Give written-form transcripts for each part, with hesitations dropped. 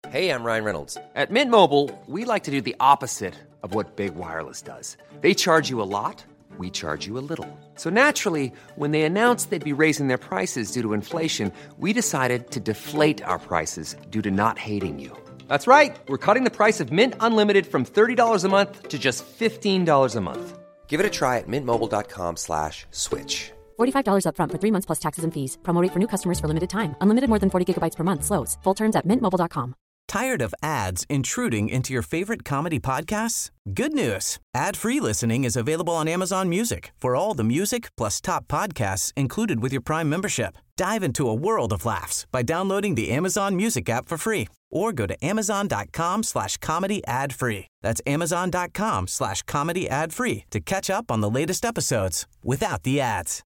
Hey, I'm Ryan Reynolds. At Mint Mobile, we like to do the opposite of what Big Wireless does. They charge you a lot, we charge you a little. So naturally, when they announced they'd be raising their prices due to inflation, we decided to deflate our prices due to not hating you. That's right. We're cutting the price of Mint Unlimited from $30 a month to just $15 a month. Give it a try at mintmobile.com/switch. $45 up front for 3 months plus taxes and fees. Promo rate for new customers for limited time. Unlimited more than 40 gigabytes per month. Slows full terms at mintmobile.com. Tired of ads intruding into your favorite comedy podcasts? Good news. Ad-free listening is available on Amazon Music for all the music plus top podcasts included with your Prime membership. Dive into a world of laughs by downloading the Amazon Music app for free or go to amazon.com/comedy ad-free. That's amazon.com/comedy ad-free to catch up on the latest episodes without the ads.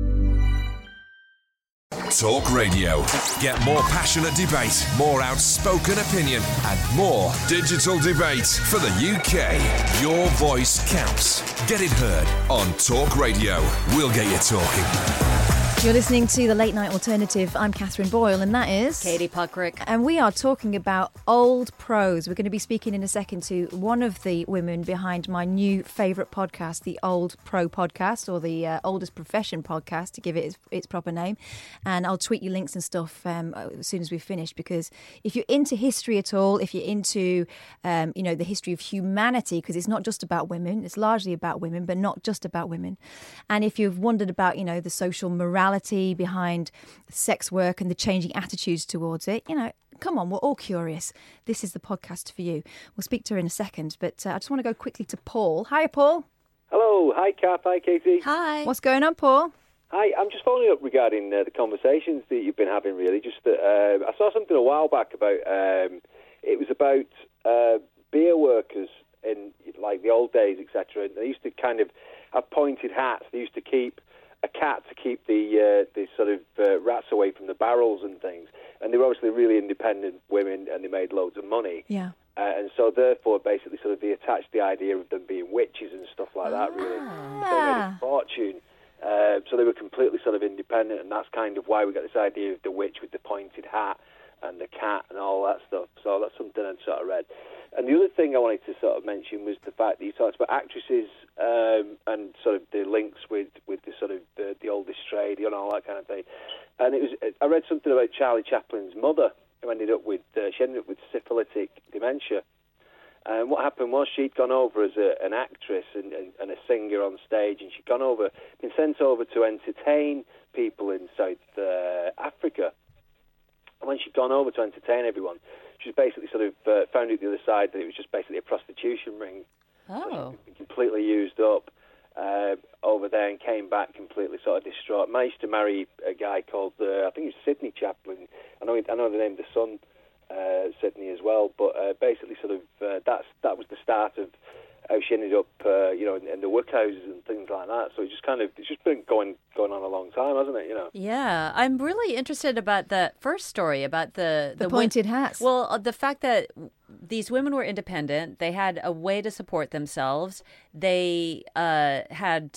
Talk Radio. Get more passionate debate, more outspoken opinion, and more digital debate for the UK. Your voice counts. Get it heard on Talk Radio. We'll get you talking. You're listening to The Late Night Alternative. I'm Catherine Boyle, and that is... Katie Puckrick. And we are talking about old pros. We're going to be speaking in a second to one of the women behind my new favourite podcast, the Old Pro Podcast, or the Oldest Profession Podcast, to give it its proper name. And I'll tweet you links and stuff as soon as we've finished, because if you're into history at all, if you're into, the history of humanity, because it's not just about women, it's largely about women, but not just about women. And if you've wondered about, the social morality behind sex work and the changing attitudes towards it, come on, we're all curious. This is the podcast for you. We'll speak to her in a second, but I just want to go quickly to Paul. Hi, Paul. Hello. Hi, Kath. Hi, Katie. Hi. What's going on, Paul? Hi. I'm just following up regarding the conversations that you've been having, really. Just that I saw something a while back about, it was about beer workers in, like, the old days, etc. And they used to kind of have pointed hats. They used to keep a cat to keep the sort of rats away from the barrels and things. And they were obviously really independent women, and they made loads of money. Yeah. And so, therefore, basically, sort of they attached the idea of them being witches and stuff like that, really. So they made a fortune. So they were completely sort of independent, and that's kind of why we got this idea of the witch with the pointed hat and the cat and all that stuff. So that's something I'd sort of read. And the other thing I wanted to sort of mention was the fact that you talked about actresses and sort of the links with the sort of the oldest trade and all that kind of thing. And I read something about Charlie Chaplin's mother, who ended up with syphilitic dementia. And what happened was she'd gone over as an actress and a singer on stage, and she'd been sent over to entertain people in South Africa. And when she'd gone over to entertain everyone, she was basically sort of found out the other side that it was just basically a prostitution ring. Oh. So she'd been completely used up over there and came back completely sort of distraught. Managed to marry a guy called, I think it was Sidney Chaplin. I know they named the son Sidney as well, but basically sort of that was the start of how she ended up, in the workhouses and things like that. So it's just been going on a long time, hasn't it? Yeah, I'm really interested about that first story about the pointed hats. Well, the fact that these women were independent, they had a way to support themselves. They had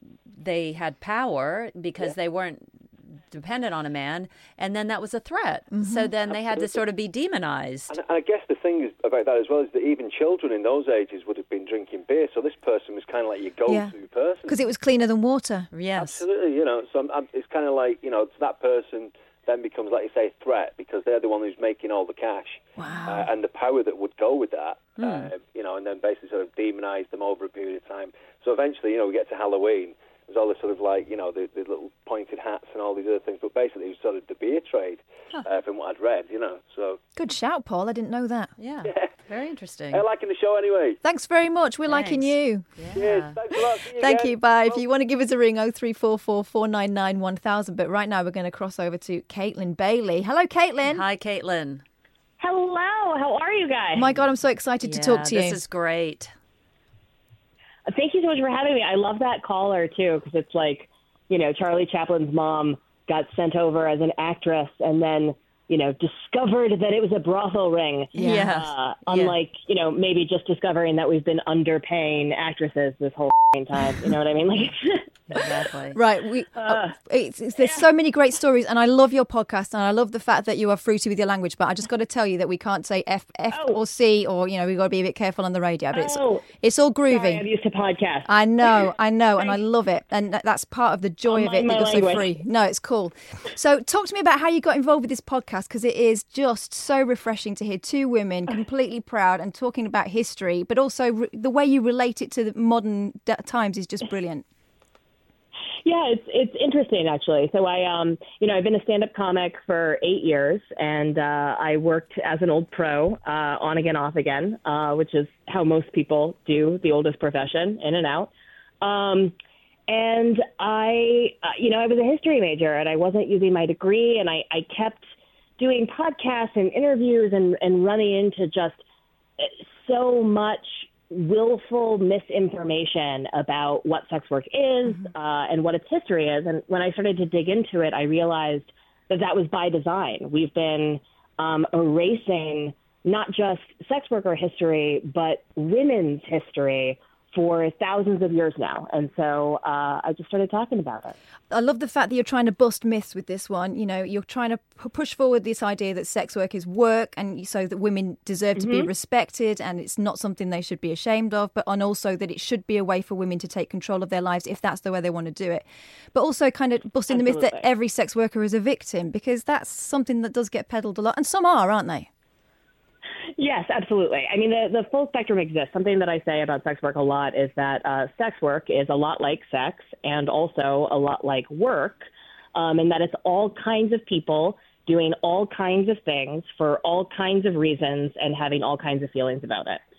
power because they weren't dependent on a man, and then that was a threat. Mm-hmm. So then they had to sort of be demonized. And I guess the thing about that as well is that even children in those ages would have been drinking beer, so this person was kind of like your go-to person. Because it was cleaner than water. Yes. Absolutely, so it's kind of like, that person then becomes, like you say, a threat, because they're the one who's making all the cash. Wow. And the power that would go with that, and then basically sort of demonize them over a period of time. So eventually, we get to Halloween, there's all this sort of like, the little pointed hats and all these other things, but basically it was sort of the beer trade, from what I'd read, so. Good shout, Paul. I didn't know that. Yeah. Very interesting. I'm liking the show anyway. Thanks very much. We're liking you. Yeah. Yes, thanks a lot. Thank you. Bye. If you want to give us a ring, 0344 499 1000. But right now we're going to cross over to Caitlin Bailey. Hello, Caitlin. Hi, Caitlin. Hello. How are you guys? Oh my God, I'm so excited to talk to you. This is great. Thank you so much for having me. I love that caller, too, because it's like, Charlie Chaplin's mom got sent over as an actress, and then discovered that it was a brothel ring. Yeah. Unlike, maybe just discovering that we've been underpaying actresses this whole time. You know what I mean? Like, Exactly. Right. There's so many great stories, and I love your podcast, and I love the fact that you are fruity with your language. But I just got to tell you that we can't say F or C, or we've got to be a bit careful on the radio. But it's all groovy. Sorry, I'm used to podcasts. I know, and I love it, and that's part of the joy of it. That you're so free. No, it's cool. So, talk to me about how you got involved with this podcast, because it is just so refreshing to hear two women completely proud and talking about history, but also the way you relate it to the modern times is just brilliant. Yeah, it's interesting, actually. So I've been a stand-up comic for 8 years, and I worked as an old pro, on again, off again, which is how most people do the oldest profession, in and out. And I was a history major, and I wasn't using my degree, and I kept doing podcasts and interviews and running into just so much willful misinformation about what sex work is and what its history is. And when I started to dig into it, I realized that was by design. We've been erasing not just sex worker history, but women's history for thousands of years now. And so I just started talking about it. I love the fact that you're trying to bust myths with this one. You're trying to push forward this idea that sex work is work, and so that women deserve to be respected, and it's not something they should be ashamed of, and also that it should be a way for women to take control of their lives if that's the way they want to do it. But also kind of busting the myth that every sex worker is a victim, because that's something that does get peddled a lot, and some aren't they? Yes, absolutely. I mean, the full spectrum exists. Something that I say about sex work a lot is that sex work is a lot like sex and also a lot like work, and that it's all kinds of people doing all kinds of things for all kinds of reasons and having all kinds of feelings about it.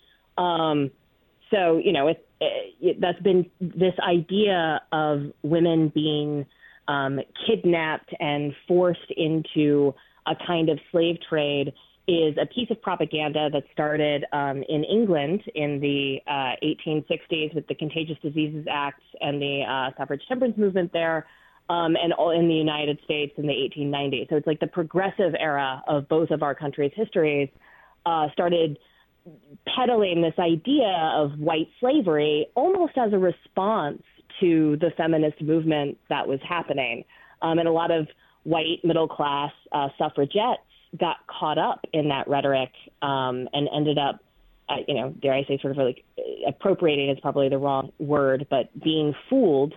So, that's been this idea of women being kidnapped and forced into a kind of slave trade is a piece of propaganda that started in England in the 1860s with the Contagious Diseases Act and the suffrage temperance movement there, and all in the United States in the 1890s. So it's like the progressive era of both of our countries' histories started peddling this idea of white slavery almost as a response to the feminist movement that was happening. And a lot of white middle-class suffragettes got caught up in that rhetoric and ended up, dare I say, sort of like appropriating is probably the wrong word, but being fooled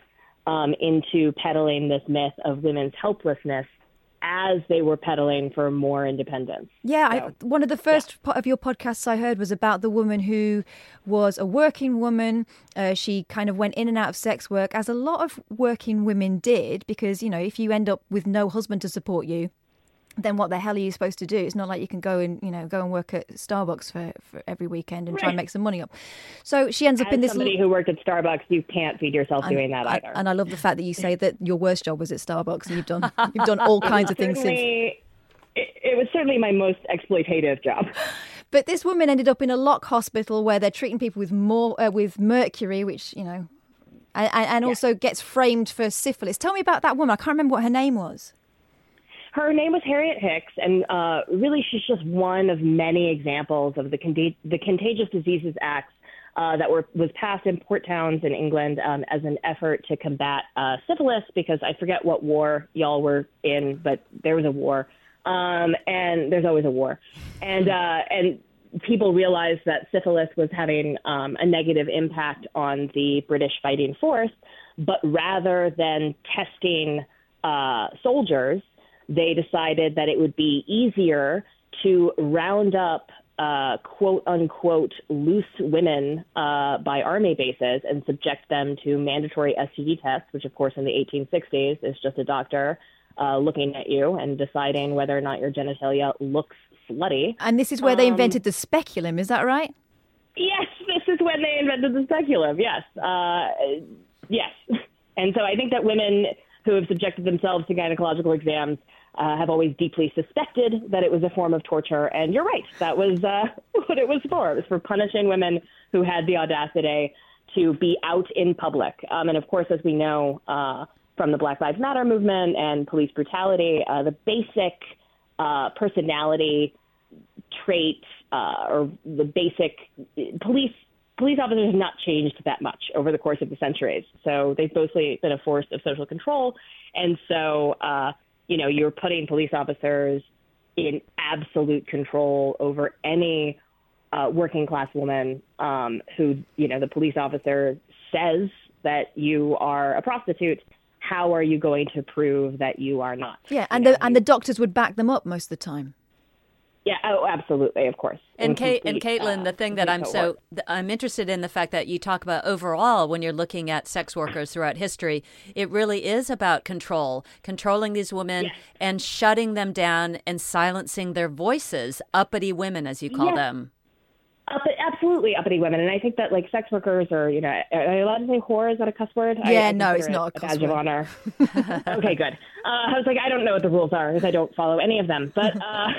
into peddling this myth of women's helplessness as they were peddling for more independence. Yeah, one of the first part of your podcasts I heard was about the woman who was a working woman. She kind of went in and out of sex work, as a lot of working women did, because, if you end up with no husband to support you, then what the hell are you supposed to do? It's not like you can go and work at Starbucks for every weekend and try and make some money up. So she ends up in this. Somebody who worked at Starbucks, you can't feed yourself doing that either. And I love the fact that you say that your worst job was at Starbucks, and you've done all kinds of things since. It was certainly my most exploitative job. But this woman ended up in a lock hospital where they're treating people with mercury, which and also gets framed for syphilis. Tell me about that woman. I can't remember what her name was. Her name was Harriet Hicks, and really she's just one of many examples of the Contagious Diseases Act that was passed in port towns in England as an effort to combat syphilis, because I forget what war y'all were in, but there was a war, and there's always a war. And people realized that syphilis was having a negative impact on the British fighting force, but rather than testing soldiers, they decided that it would be easier to round up quote unquote loose women by army bases and subject them to mandatory STD tests, which of course in the 1860s is just a doctor looking at you and deciding whether or not your genitalia looks slutty. And this is where they invented the speculum, is that right? Yes, this is when they invented the speculum, yes. Yes. And so I think that women who have subjected themselves to gynecological exams have always deeply suspected that it was a form of torture. And you're right, that was what it was for. It was for punishing women who had the audacity to be out in public. And of course, as we know from the Black Lives Matter movement and police brutality, the basic personality trait or the basic police officers have not changed that much over the course of the centuries. So they've mostly been a force of social control. And so, you're putting police officers in absolute control over any working class woman who, the police officer says that you are a prostitute. How are you going to prove that you are not? Yeah, and the doctors would back them up most of the time. Yeah, oh, absolutely, of course. And Caitlin, the thing that I'm interested in the fact that you talk about overall when you're looking at sex workers throughout history, it really is about controlling these women and shutting them down and silencing their voices, uppity women, as you call them. Absolutely uppity women. And I think that sex workers are you allowed to say whore? Is that a cuss word? Yeah, no, it's not a cuss badge of honor. Okay, good. I was I don't know what the rules are because I don't follow any of them. But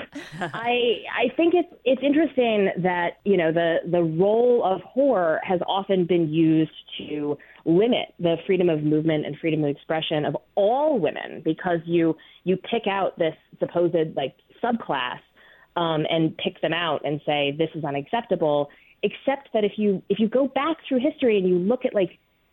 I think it's interesting that, the role of whore has often been used to limit the freedom of movement and freedom of expression of all women, because you pick out this supposed subclass and pick them out and say this is unacceptable. Except that if you go back through history and you look at what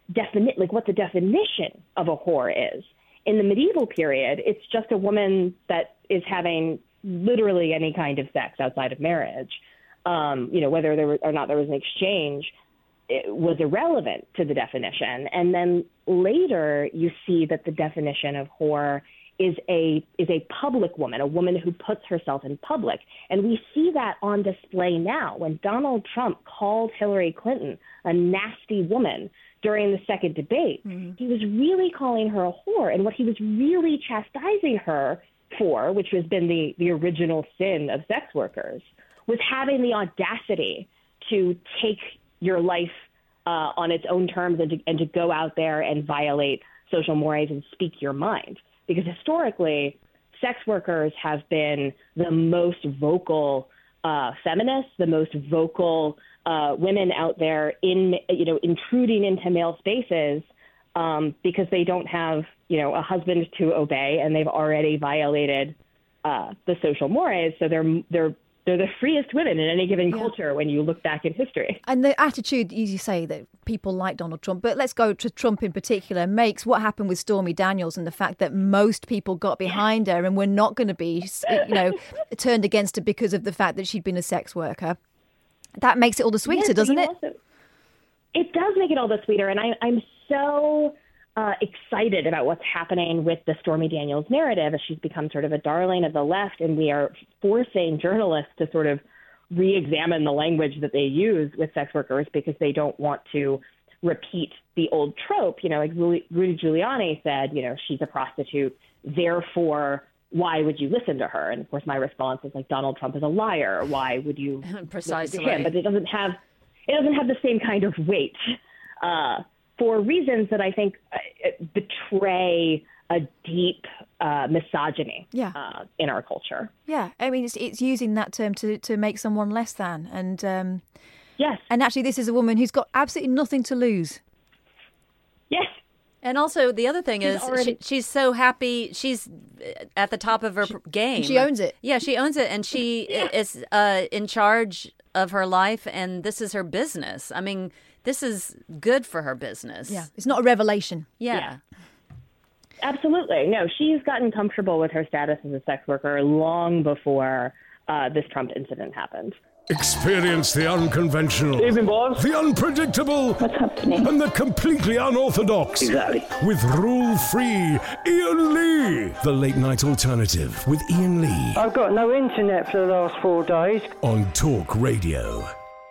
the definition of a whore is, in the medieval period, it's just a woman that is having literally any kind of sex outside of marriage. Whether there was an exchange, it was irrelevant to the definition. And then later you see that the definition of whore is a public woman, a woman who puts herself in public. And we see that on display now. When Donald Trump called Hillary Clinton a nasty woman during the second debate, he was really calling her a whore. And what he was really chastising her for, which has been the original sin of sex workers, was having the audacity to take your life on its own terms and to go out there and violate social mores and speak your mind. Because historically, sex workers have been the most vocal feminists, the most vocal women out there intruding into male spaces because they don't have, a husband to obey, and they've already violated the social mores. So they're the freest women in any given culture when you look back in history. And the attitude, as you say, that people like Donald Trump, but let's go to Trump in particular, makes what happened with Stormy Daniels and the fact that most people got behind her and were not going to be, turned against her because of the fact that she'd been a sex worker. That makes it all the sweeter, doesn't it? It does make it all the sweeter. And I'm so excited about what's happening with the Stormy Daniels narrative, as she's become sort of a darling of the left, and we are forcing journalists to sort of re-examine the language that they use with sex workers because they don't want to repeat the old trope. Rudy Giuliani said, she's a prostitute, therefore why would you listen to her? And of course my response is Donald Trump is a liar. Why would you Precisely. listen to him? But it doesn't have the same kind of weight. For reasons that I think betray a deep misogyny in our culture. Yeah, I mean, it's using that term to make someone less than. And yes. And actually, this is a woman who's got absolutely nothing to lose. Yes. And also, the other thing is she's so happy. She's at the top of her game. She owns it. Yeah, she owns it. And she is in charge of her life. And this is her business. I mean, this is good for her business. Yeah, it's not a revelation. Yeah. Absolutely. No, she's gotten comfortable with her status as a sex worker long before this Trump incident happened. Experience the unconventional, Evening, boss. the unpredictable, What's happening? and the completely unorthodox. Exactly. With rule-free Ian Lee. The Late Night Alternative with Ian Lee. I've got no internet for the last 4 days. On Talk Radio.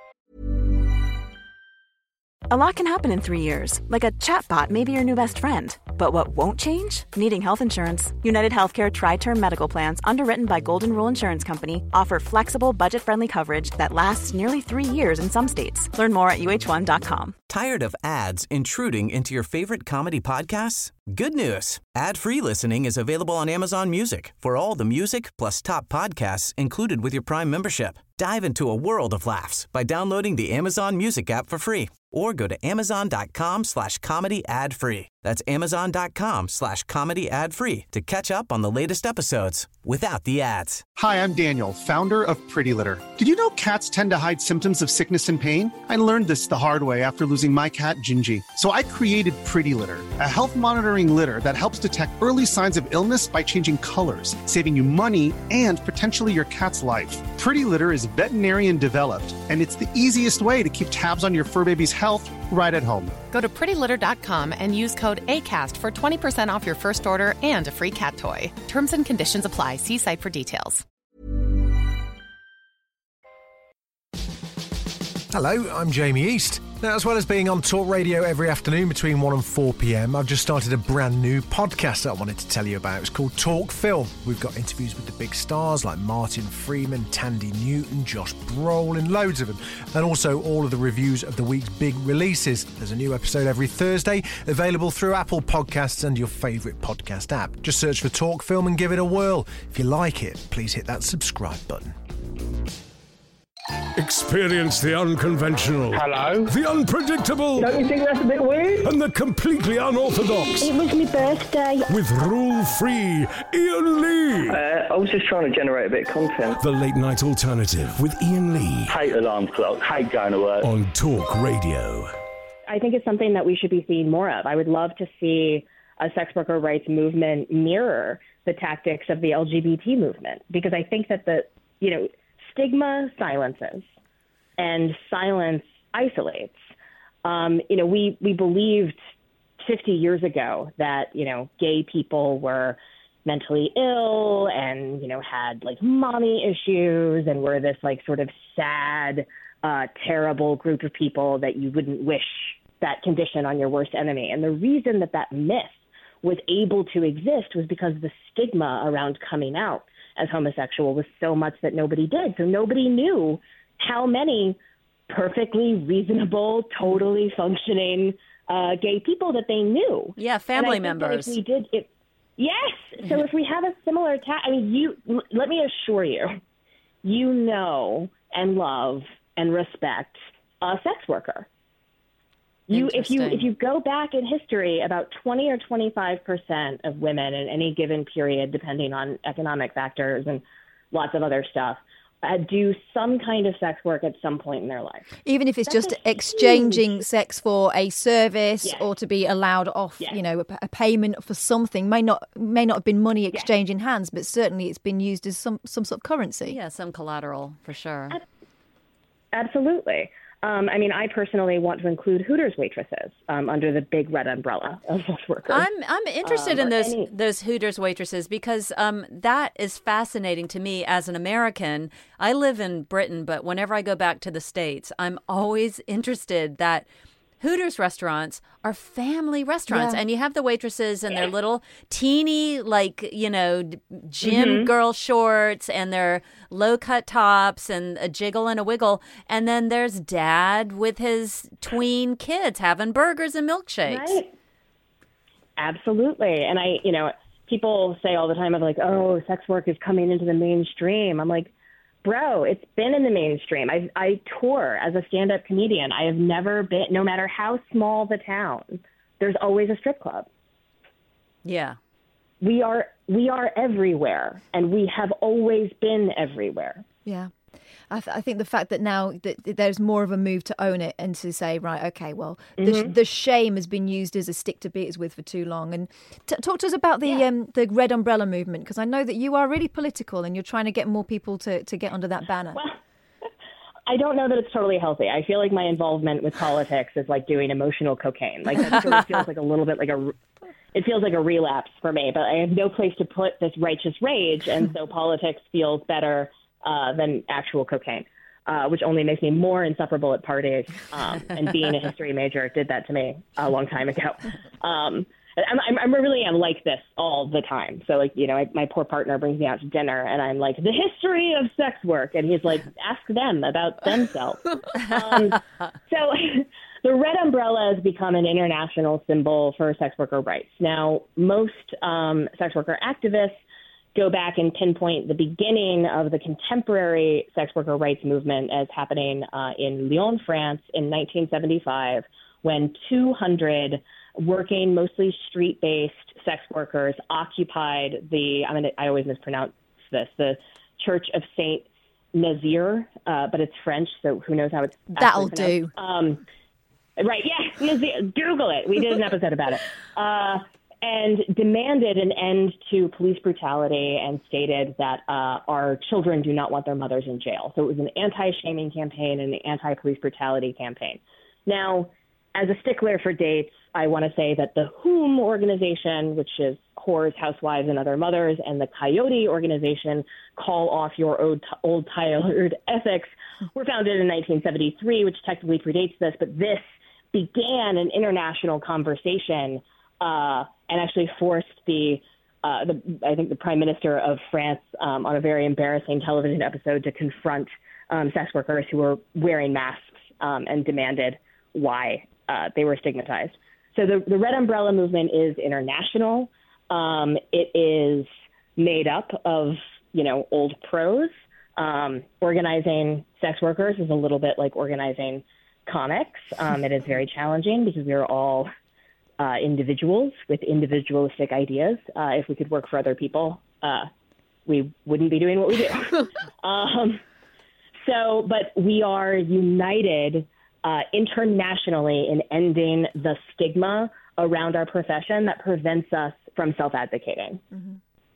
A lot can happen in 3 years, like a chatbot may be your new best friend. But what won't change? Needing health insurance. United Healthcare Tri-Term Medical Plans, underwritten by Golden Rule Insurance Company, offer flexible, budget-friendly coverage that lasts nearly 3 years in some states. Learn more at UH1.com. Tired of ads intruding into your favorite comedy podcasts? Good news. Ad-free listening is available on Amazon Music for all the music plus top podcasts included with your Prime membership. Dive into a world of laughs by downloading the Amazon Music app for free or go to amazon.com/comedy ad-free. That's amazon.com/comedy ad-free to catch up on the latest episodes without the ads. Hi, I'm Daniel, founder of Pretty Litter. Did you know cats tend to hide symptoms of sickness and pain? I learned this the hard way after losing my cat, Gingy. So I created Pretty Litter, a health monitoring litter that helps detect early signs of illness by changing colors, saving you money and potentially your cat's life. Pretty Litter is veterinarian developed, and it's the easiest way to keep tabs on your fur baby's health right at home. Go to prettylitter.com and use code ACAST for 20% off your first order and a free cat toy. Terms and conditions apply. See site for details. Hello, I'm Jamie East. Now, as well as being on Talk Radio every afternoon between 1 and 4 p.m, I've just started a brand new podcast that I wanted to tell you about. It's called Talk Film. We've got interviews with the big stars like Martin Freeman, Tandy Newton, Josh Brolin, loads of them. And also all of the reviews of the week's big releases. There's a new episode every Thursday, available through Apple Podcasts and your favourite podcast app. Just search for Talk Film and give it a whirl. If you like it, please hit that subscribe button. Experience the unconventional. Hello? The unpredictable. Don't you think that's a bit weird? And the completely unorthodox. It was my birthday. With rule-free Ian Lee. I was just trying to generate a bit of content. The Late Night Alternative with Ian Lee. Hate alarm clock. Hate going to work. On Talk Radio. I think it's something that we should be seeing more of. I would love to see a sex worker rights movement mirror the tactics of the LGBT movement, because I think that stigma silences and silence isolates. We believed 50 years ago that, gay people were mentally ill and, had like mommy issues and were this like sort of sad, terrible group of people that you wouldn't wish that condition on your worst enemy. And the reason that myth was able to exist was because the stigma around coming out as homosexual was so much that nobody did. So nobody knew how many perfectly reasonable, totally functioning gay people that they knew. Yeah, family members. If we did it, yes. So if we have a similar let me assure you, and love and respect a sex worker. If you go back in history, about 20 or 25% of women in any given period, depending on economic factors and lots of other stuff, do some kind of sex work at some point in their life. Even if it's just exchanging sex for a service or to be allowed off, a payment for something may not have been money exchanging hands, but certainly it's been used as some sort of currency. Yeah, some collateral for sure. Absolutely. I personally want to include Hooters waitresses under the big red umbrella of sex workers. I'm interested in those Hooters waitresses because that is fascinating to me as an American. I live in Britain, but whenever I go back to the States, I'm always interested that Hooters restaurants are family restaurants. Yeah. And you have the waitresses in their little teeny, gym girl shorts and their low-cut tops and a jiggle and a wiggle. And then there's dad with his tween kids having burgers and milkshakes. Right. Absolutely. And people say all the time of sex work is coming into the mainstream. I'm like, bro, it's been in the mainstream. I tour as a stand-up comedian. I have never been, no matter how small the town, there's always a strip club. Yeah. We are everywhere, and we have always been everywhere. Yeah. I think the fact that now that there's more of a move to own it and to say, right, okay, well, the shame has been used as a stick to beat us with for too long. And talk to us about the Red Umbrella movement, because I know that you are really political and you're trying to get more people to get under that banner. Well, I don't know that it's totally healthy. I feel like my involvement with politics is like doing emotional cocaine. Like that sort of feels like a little bit like it feels like a relapse for me, but I have no place to put this righteous rage. And so politics feels better than actual cocaine, which only makes me more insufferable at parties. And being a history major did that to me a long time ago. I'm really like this all the time. So my poor partner brings me out to dinner and I'm like, the history of sex work. And he's like, ask them about themselves. So the Red Umbrella has become an international symbol for sex worker rights. Now, most sex worker activists go back and pinpoint the beginning of the contemporary sex worker rights movement as happening in Lyon, France in 1975, when 200 working, mostly street-based sex workers occupied I always mispronounce this. The Church of Saint Nazir, but it's French, so who knows how it's That'll do. Right, yeah, Nazir. Google it. We did an episode about it. And demanded an end to police brutality and stated that our children do not want their mothers in jail. So it was an anti-shaming campaign and an anti-police brutality campaign. Now, as a stickler for dates, I want to say that the WHOM organization, which is Whores, Housewives, and Other Mothers, and the Coyote organization, Call Off Your Old Tired Ethics, were founded in 1973, which technically predates this, but this began an international conversation and actually forced I think the Prime Minister of France on a very embarrassing television episode to confront sex workers who were wearing masks and demanded why they were stigmatized. So the Red Umbrella movement is international. It is made up of, old pros. Organizing sex workers is a little bit like organizing comics. It is very challenging because we are all individuals with individualistic ideas. If we could work for other people, we wouldn't be doing what we do. But we are united internationally in ending the stigma around our profession that prevents us from self-advocating. Mm-hmm.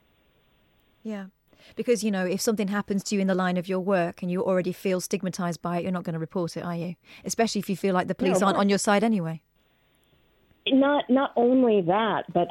Yeah. Because, if something happens to you in the line of your work and you already feel stigmatized by it, you're not going to report it, are you? Especially if you feel like the police aren't on your side anyway. Not only that, but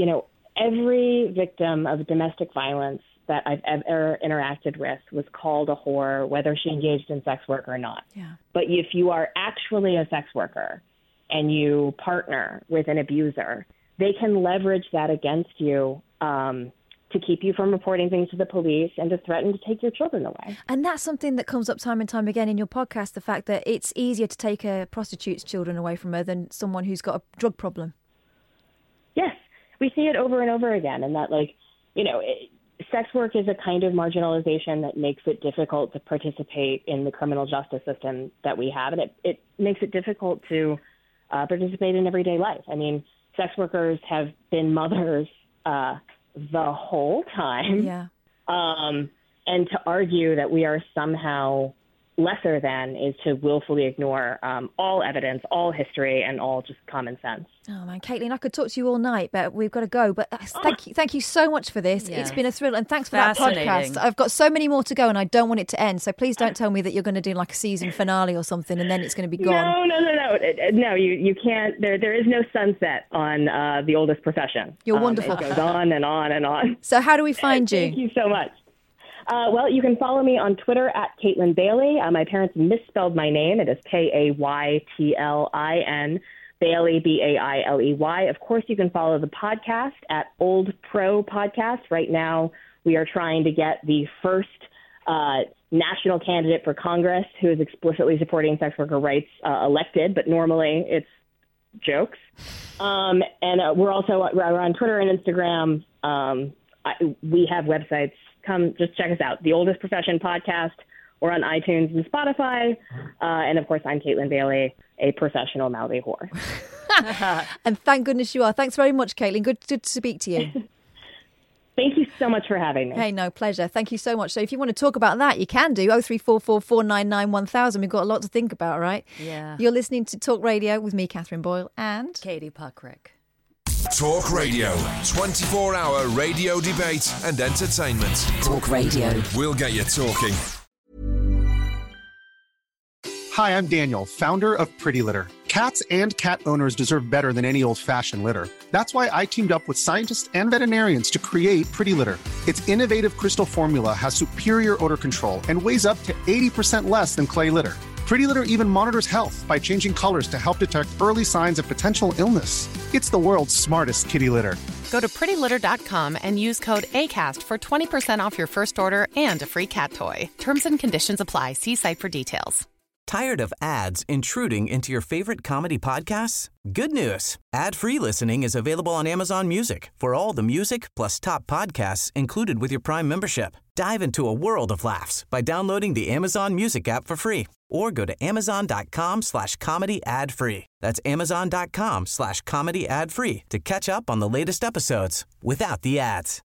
every victim of domestic violence that I've ever interacted with was called a whore, whether she engaged in sex work or not. Yeah. But if you are actually a sex worker and you partner with an abuser, they can leverage that against you to keep you from reporting things to the police and to threaten to take your children away. And that's something that comes up time and time again in your podcast, the fact that it's easier to take a prostitute's children away from her than someone who's got a drug problem. Yes, we see it over and over again, and that, sex work is a kind of marginalization that makes it difficult to participate in the criminal justice system that we have, and it makes it difficult to participate in everyday life. I mean, sex workers have been mothers the whole time. Yeah. And to argue that we are somehow lesser than is to willfully ignore all evidence, all history, and all just common sense. Oh man, Caitlin, I could talk to you all night, but we've got to go. But thank you so much for this. Yeah. It's been a thrill, and thanks for that podcast. I've got so many more to go, and I don't want it to end. So please don't tell me that you're going to do like a season finale or something, and then it's going to be gone. No. You can't. There is no sunset on the oldest profession. You're wonderful. It goes on and on and on. So how do we find you? Thank you so much. Well, you can follow me on Twitter at Caitlin Bailey. My parents misspelled my name. It is Kaytlin, Bailey, Bailey. Of course, you can follow the podcast at Old Pro Podcast. Right now, we are trying to get the first national candidate for Congress who is explicitly supporting sex worker rights elected, but normally it's jokes. And we're on Twitter and Instagram. We have websites. Come just check us out. The Oldest Profession Podcast. We're on iTunes and Spotify. And, of course, I'm Caitlin Bailey, a professional mouthy whore. And thank goodness you are. Thanks very much, Caitlin. Good to speak to you. Thank you so much for having me. Hey, no, pleasure. Thank you so much. So if you want to talk about that, you can do 0344 499 1000. We've got a lot to think about, right? Yeah. You're listening to Talk Radio with me, Catherine Boyle, and Katie Puckrick. Talk Radio. 24-hour radio debate and entertainment. Talk Radio. We'll get you talking. Hi, I'm Daniel, founder of Pretty Litter. Cats and cat owners deserve better than any old-fashioned litter. That's why I teamed up with scientists and veterinarians to create Pretty Litter. Its innovative crystal formula has superior odor control and weighs up to 80% less than clay litter. Pretty Litter even monitors health by changing colors to help detect early signs of potential illness. It's the world's smartest kitty litter. Go to prettylitter.com and use code ACAST for 20% off your first order and a free cat toy. Terms and conditions apply. See site for details. Tired of ads intruding into your favorite comedy podcasts? Good news. Ad-free listening is available on Amazon Music for all the music plus top podcasts included with your Prime membership. Dive into a world of laughs by downloading the Amazon Music app for free or go to amazon.com/comedy ad-free. That's amazon.com/comedy ad-free to catch up on the latest episodes without the ads.